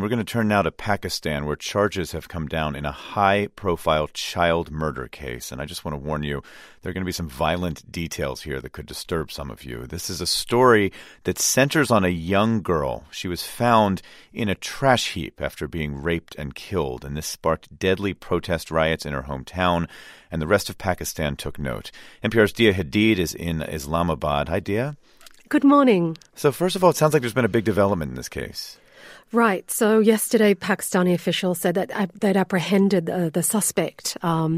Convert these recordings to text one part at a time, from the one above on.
We're going to turn now to Pakistan, where charges have come down in a high-profile child murder case. And I just want to warn you, there are going to be some violent details here that could disturb some of you. This is a story that centers on a young girl. She was found in a trash heap after being raped and killed, and this sparked deadly protest riots in her hometown, and the rest of Pakistan took note. NPR's Dia Hadid is in Islamabad. Hi, Dia. Good morning. So first of all, it sounds like there's been a big development in this case. Right. So yesterday, Pakistani officials said that they'd apprehended the suspect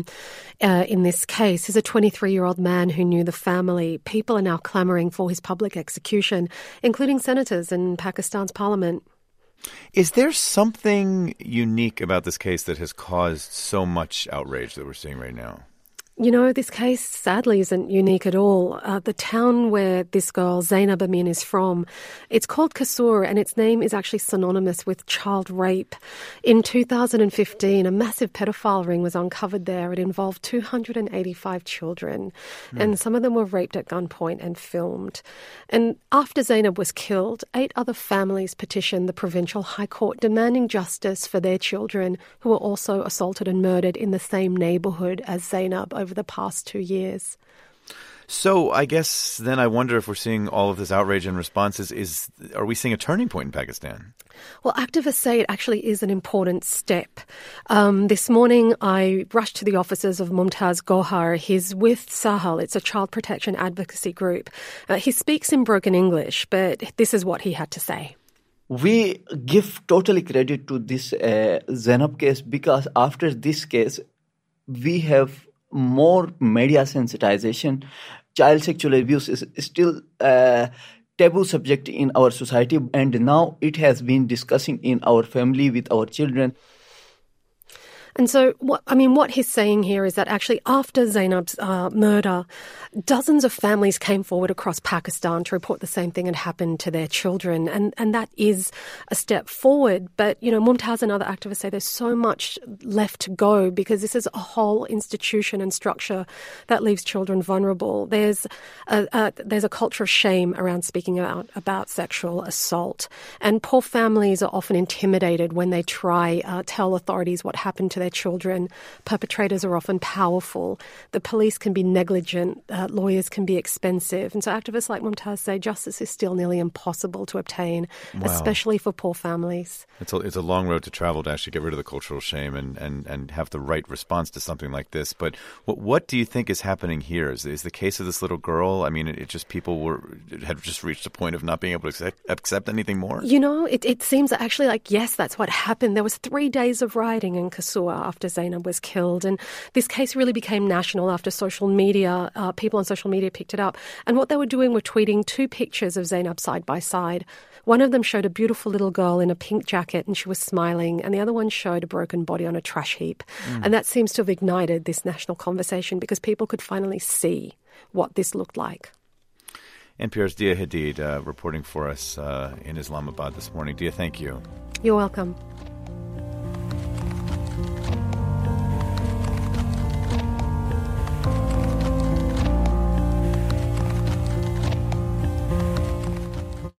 in this case. He's a 23-year-old man who knew the family. People are now clamoring for his public execution, including senators in Pakistan's parliament. Is there something unique about this case that has caused so much outrage that we're seeing right now? You know, this case sadly isn't unique at all. The town where this girl, Zainab Amin, is from, it's called Kasur, and its name is actually synonymous with child rape. In 2015, a massive pedophile ring was uncovered there. It involved 285 children, and some of them were raped at gunpoint and filmed. And after Zainab was killed, 8 other families petitioned the Provincial High Court demanding justice for their children who were also assaulted and murdered in the same neighborhood as Zainab over the past 2 years. So I guess then I wonder if we're seeing all of this outrage and responses, are we seeing a turning point in Pakistan? Well, activists say it actually is an important step. This morning, I rushed to the offices of Mumtaz Gohar. He's with Sahal. It's a child protection advocacy group. He speaks in broken English, but this is what he had to say. We give totally credit to this Zainab case because after this case, we have more media sensitization. Child sexual abuse is still a taboo subject in our society, and now it has been discussing in our family with our children. And so, what he's saying here is that actually after Zainab's murder, dozens of families came forward across Pakistan to report the same thing had happened to their children. And that is a step forward. But, you know, Mumtaz and other activists say there's so much left to go because this is a whole institution and structure that leaves children vulnerable. There's a culture of shame around speaking about sexual assault. And poor families are often intimidated when they try tell authorities what happened to their children. Perpetrators are often powerful. The police can be negligent. Lawyers can be expensive. And so activists like Mumtaz say justice is still nearly impossible to obtain, especially for poor families. It's a long road to travel to actually get rid of the cultural shame and have the right response to something like this. But what do you think is happening here? Is the case of this little girl, I mean, it just people had just reached a point of not being able to accept anything more? You know, it seems actually like, yes, that's what happened. There was 3 days of rioting in Kasur after Zainab was killed. And this case really became national after social media, people on social media picked it up. And what they were doing were tweeting 2 pictures of Zainab side by side. One of them showed a beautiful little girl in a pink jacket and she was smiling. And the other one showed a broken body on a trash heap. And that seems to have ignited this national conversation because people could finally see what this looked like. NPR's Dia Hadid reporting for us in Islamabad this morning. Dia, thank you. You're welcome.